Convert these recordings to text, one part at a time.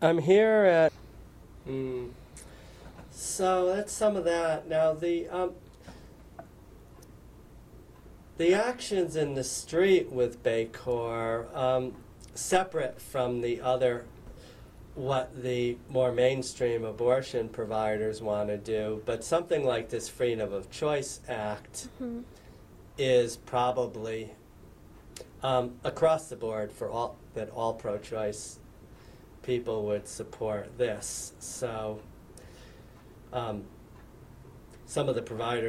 I'm here at. So that's some of that. Now the actions in the street with Baycor, separate from the other, what the more mainstream abortion providers want to do, but something like this Freedom of Choice Act is probably across the board for all pro-choice people would support this. So some of the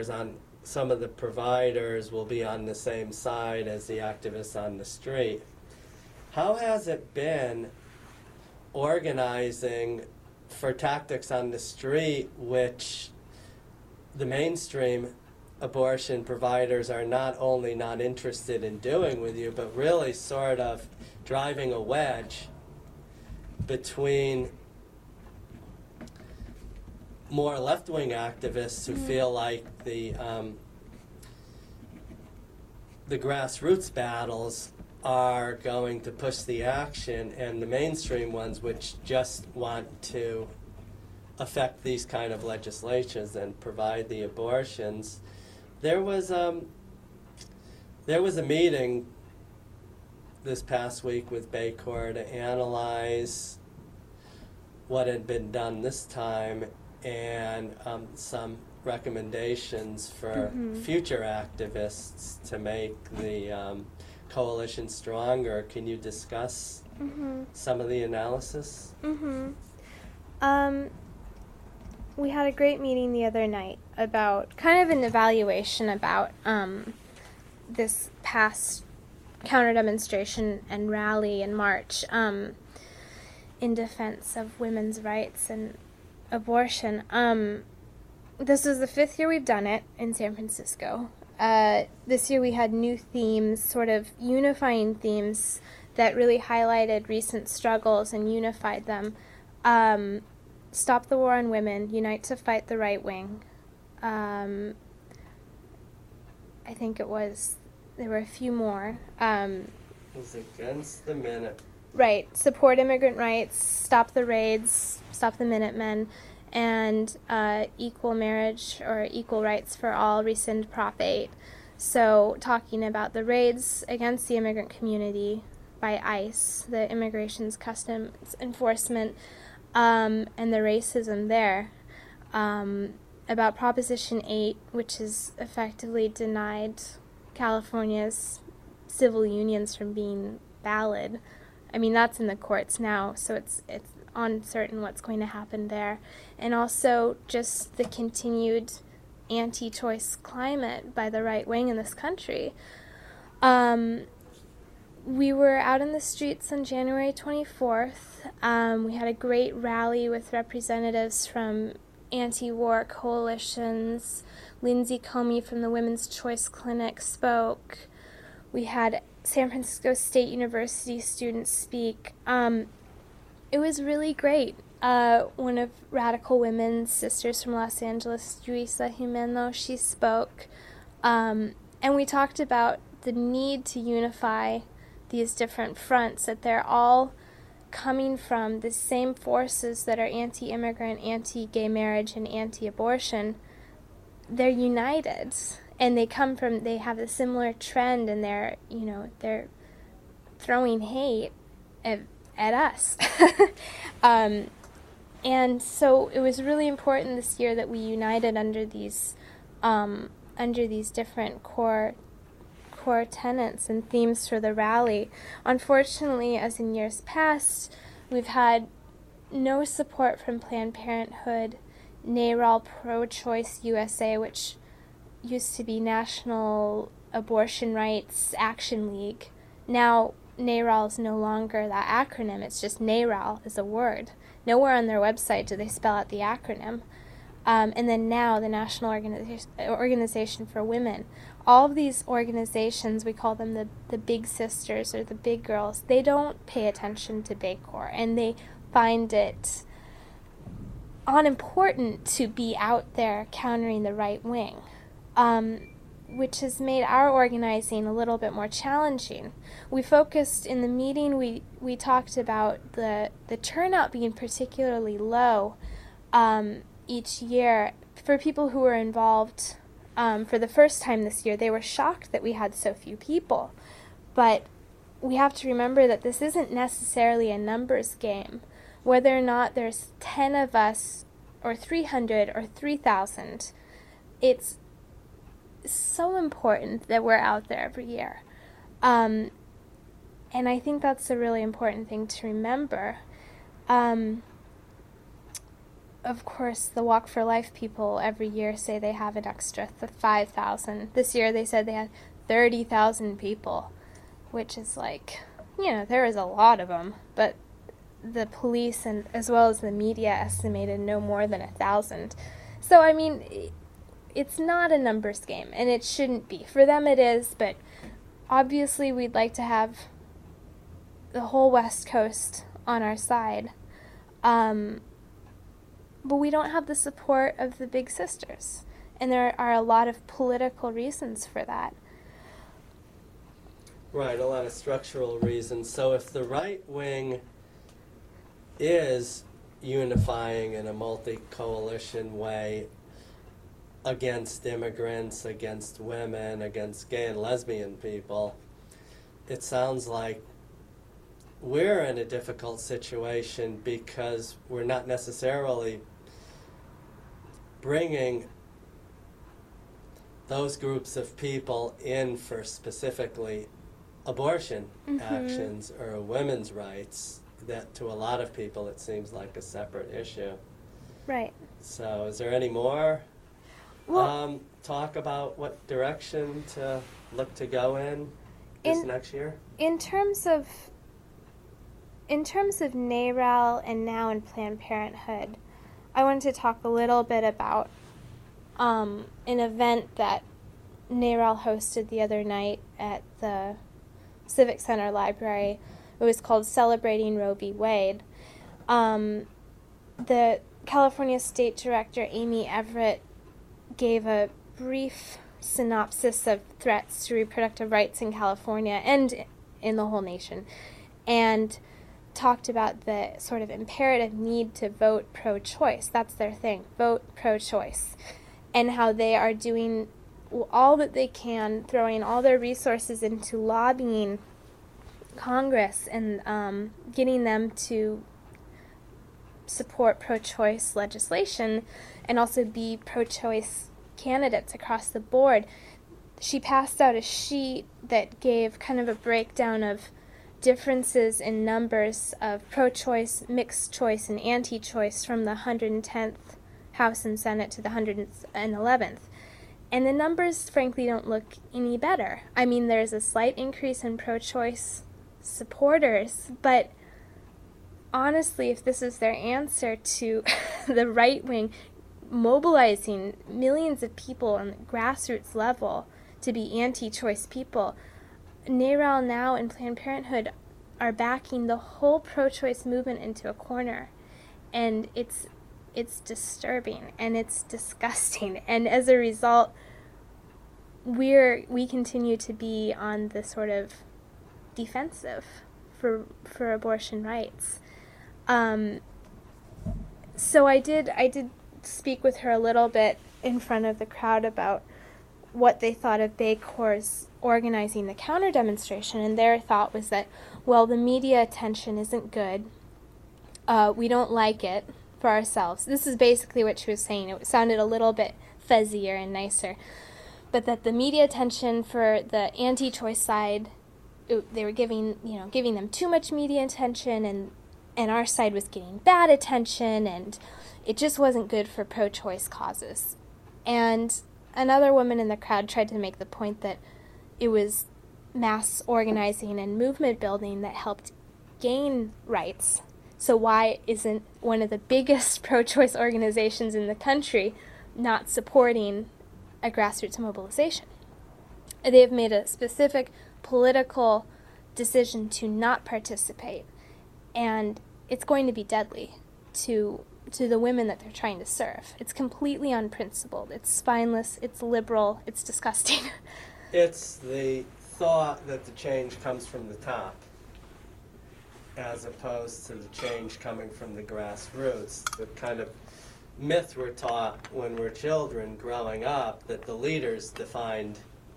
providers will be on the same side as the activists on the street. How has it been organizing for tactics on the street, which the mainstream abortion providers are not only not interested in doing with you, but really sort of driving a wedge between more left-wing activists who feel like the grassroots battles are going to push the action, and the mainstream ones which just want to affect these kind of legislations and provide the abortions. There was a meeting this past week with Baycor to analyze what had been done this time and some recommendations for future activists to make the coalition stronger. Can you discuss some of the analysis? We had a great meeting the other night about kind of an evaluation about this past counter demonstration and rally and march in defense of women's rights and abortion. This is the 5th year we've done it in San Francisco. This year we had new themes, sort of unifying themes that really highlighted recent struggles and unified them. Stop the War on Women, Unite to Fight the Right Wing. I think there were a few more. It was Against the Minute. Right, Support Immigrant Rights, Stop the Raids, Stop the Minutemen, and Equal Marriage or Equal Rights for All, Rescind Prop 8. So talking about the raids against the immigrant community by ICE, the Immigration's Customs Enforcement, and the racism there, about Proposition 8, which has effectively denied California's civil unions from being valid. I mean, that's in the courts now, so it's uncertain what's going to happen there. And also just the continued anti-choice climate by the right wing in this country. We were out in the streets on January 24th. We had a great rally with representatives from anti-war coalitions. Lindsay Comey from the Women's Choice Clinic spoke. We had San Francisco State University students speak. It was really great. One of Radical Women's sisters from Los Angeles, Luisa Jimeno, she spoke. And we talked about the need to unify these different fronts, that they're all coming from the same forces that are anti-immigrant, anti-gay marriage, and anti-abortion. They're united, and they have a similar trend, and they're throwing hate at us. And so it was really important this year that we united under these different core tenets and themes for the rally. Unfortunately, as in years past, we've had no support from Planned Parenthood, NARAL, Pro-Choice USA, which used to be National Abortion Rights Action League. Now, NARAL is no longer that acronym. It's just NARAL is a word. Nowhere on their website do they spell out the acronym. And then now the National Organization for Women. All of these organizations, we call them the big sisters or the big girls, they don't pay attention to Baycor, and they find it unimportant to be out there countering the right wing. which has made our organizing a little bit more challenging. We focused in the meeting, we talked about the turnout being particularly low each year. For people who were involved for the first time this year, they were shocked that we had so few people. But we have to remember that this isn't necessarily a numbers game. Whether or not there's 10 of us or 300 or 3,000, it's so important that we're out there every year. And I think that's a really important thing to remember. Of course, the Walk for Life people every year say they have an extra 5,000. This year they said they had 30,000 people, which is like, there is a lot of them, but the police and as well as the media estimated no more than 1,000. So, I mean, it's not a numbers game, and it shouldn't be. For them it is, but obviously we'd like to have the whole West Coast on our side. But we don't have the support of the big sisters, and there are a lot of political reasons for that. Right, a lot of structural reasons. So if the right wing is unifying in a multi-coalition way against immigrants, against women, against gay and lesbian people, it sounds like we're in a difficult situation because we're not necessarily bringing those groups of people in for specifically abortion actions or women's rights, that to a lot of people it seems like a separate issue. Right. So is there any more talk about what direction to look to go in this next year? In terms of NARAL and now in Planned Parenthood, I wanted to talk a little bit about an event that NARAL hosted the other night at the Civic Center Library. It was called Celebrating Roe v. Wade. The California State Director, Amy Everett, gave a brief synopsis of threats to reproductive rights in California and in the whole nation, and talked about the sort of imperative need to vote pro-choice. That's their thing, vote pro-choice, and how they are doing all that they can, throwing all their resources into lobbying Congress and getting them to support pro-choice legislation and also be pro-choice candidates across the board. She passed out a sheet that gave kind of a breakdown of differences in numbers of pro-choice, mixed choice, and anti-choice from the 110th House and Senate to the 111th. And the numbers, frankly, don't look any better. I mean, there's a slight increase in pro-choice supporters, but honestly, if this is their answer to the right wing mobilizing millions of people on the grassroots level to be anti-choice people, NARAL now and Planned Parenthood are backing the whole pro-choice movement into a corner, and it's disturbing and it's disgusting, and as a result we continue to be on the sort of defensive for abortion rights. So I did speak with her a little bit in front of the crowd about what they thought of Bay Corps' organizing the counter demonstration, and their thought was that, well, the media attention isn't good. We don't like it for ourselves. This is basically what she was saying. It sounded a little bit fuzzier and nicer, but that the media attention for the anti-choice side, they were giving them too much media attention, and our side was getting bad attention, and it just wasn't good for pro-choice causes. And another woman in the crowd tried to make the point that it was mass organizing and movement building that helped gain rights. So why isn't one of the biggest pro-choice organizations in the country not supporting a grassroots mobilization? They have made a specific political decision to not participate, and it's going to be deadly to to the women that they're trying to serve. It's completely unprincipled. It's spineless. It's liberal. It's disgusting. It's the thought that the change comes from the top, as opposed to the change coming from the grassroots. The kind of myth we're taught when we're children growing up that the leaders defined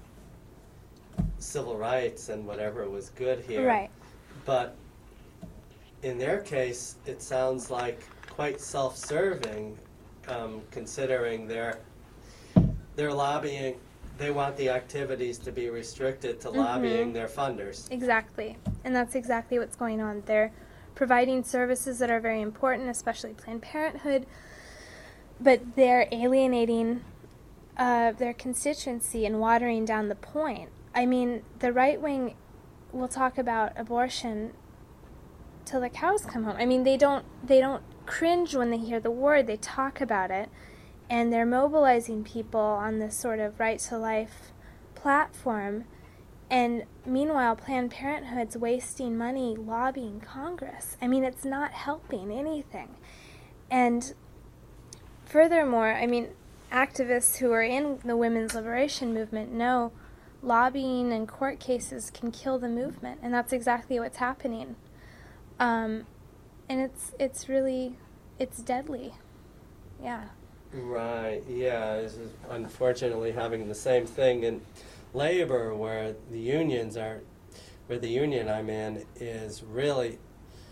civil rights and whatever was good here. Right. But in their case, it sounds like quite self-serving, considering they're lobbying. They want the activities to be restricted to lobbying their funders. Exactly. And that's exactly what's going on. They're providing services that are very important, especially Planned Parenthood, but they're alienating their constituency and watering down the point. I mean, the right wing will talk about abortion till the cows come home. I mean, they don't cringe when they hear the word. They talk about it, and they're mobilizing people on this sort of right to life platform. And meanwhile, Planned Parenthood's wasting money lobbying Congress. I mean, it's not helping anything. And furthermore, I mean, activists who are in the women's liberation movement know lobbying and court cases can kill the movement, and that's exactly what's happening. And it's deadly. Yeah. Right, yeah. This is unfortunately having the same thing in labor, where the union I'm in is really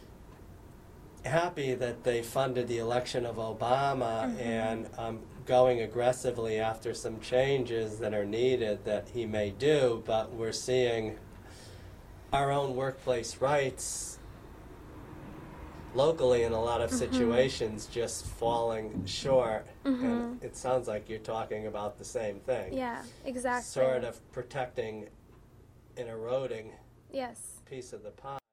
happy that they funded the election of Obama and going aggressively after some changes that are needed that he may do, but we're seeing our own workplace rights locally in a lot of situations just falling short. And it sounds like you're talking about the same thing. Yeah, exactly. Sort of protecting an eroding yes. piece of the pie.